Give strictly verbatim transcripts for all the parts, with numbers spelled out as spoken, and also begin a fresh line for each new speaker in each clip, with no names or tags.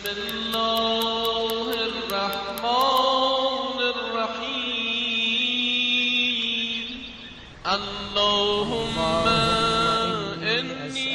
الله الرحمن الرحیم. اللهم انی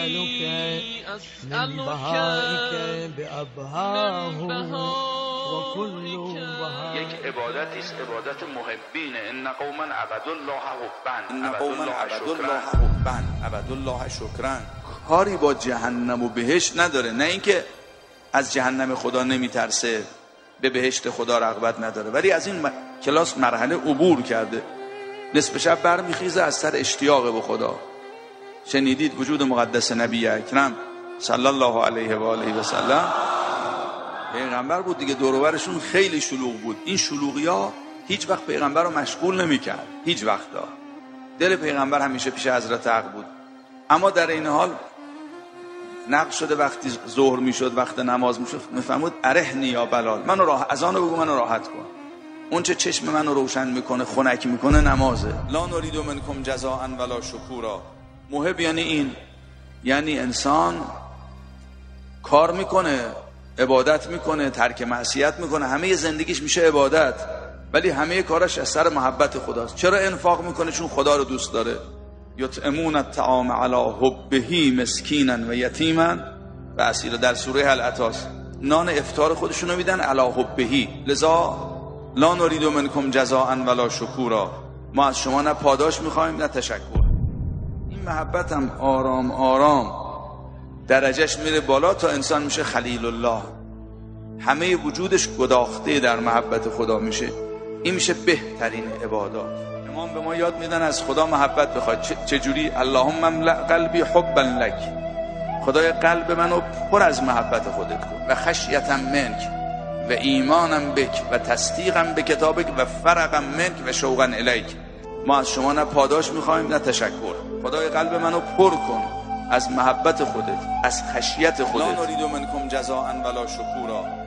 اسألك من بهائك بأبهاه و کل بها.
یک عبادتی است، عبادت محبین. ان قوما عبدوا الله حبا، ان قوما عبدوا الله حبا، عبدوا الله شکرا. کاری با جهنم و بهشت نداره، نه اینکه از جهنم خدا نمیترسه، به بهشت خدا رغبت نداره، ولی از این کلاس مرحله عبور کرده. نصف شب برمیخیزه از سر اشتیاق به خدا. شنیدید وجود مقدس نبی اکرم صلی الله علیه و آله و سلم پیغمبر بود دیگه، دور و برشون خیلی شلوغ بود. این شلوغی‌ها هیچ وقت پیغمبر رو مشغول نمی‌کرد، هیچ وقتا. دل پیغمبر همیشه پیش حضرت حق بود. اما در این حال نقل شده وقتی ظهر میشد، وقت نماز میشد، میفهمود ارحنی یا بلال، منو راه اذانو بگو منو راحت کن. اون چه چشم منو روشن میکنه، خنک میکنه، نمازه. لا نرید منکم جزاء ولا شکورا. محب یعنی این، یعنی انسان کار میکنه، عبادت میکنه، ترک معصیت میکنه، همه زندگیش میشه عبادت، ولی همه کارش از سر محبت خداست. چرا انفاق میکنه؟ چون خدا رو دوست داره. یطعمون الطعام علی حبه مسکینا و یتیما و اسیرا. در سوره هل اتاست نان افطار خودشونو میدن علی حبه. لذا لا نرید منکم جزاء ولا شکورا. ما از شما نه پاداش میخوایم نه تشکر. این محبت هم آرام آرام درجهش میره بالا تا انسان میشه خلیل الله، همه وجودش گداخته در محبت خدا میشه. این میشه بهترین عبادات. امام به ما یاد میدن از خدا محبت بخواد. چجوری؟ اللهم املأ قلبی حبا لک. خدای قلب منو پر از محبت خودت کن و خشیتا منک و ایمانم بک و تصدیقم به کتابک و فرقم منک و شوقا الیک. ما از شما نه پاداش میخوایم نه تشکر. خدای قلب منو پر کن از محبت خودت، از خشیت خودت. لا نرید منکم جزاء ولا شکورا.